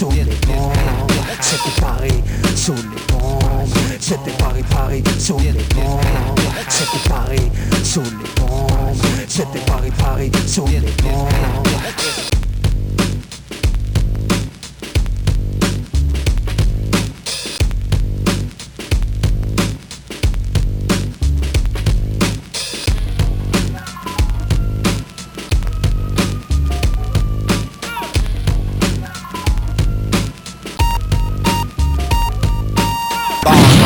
sous les bombes. C'était Paris sous les bombes. C'était Paris, Paris sous les bombes. C'était Paris sous les bombes. C'était Paris, Paris sous les bombes. Bomb.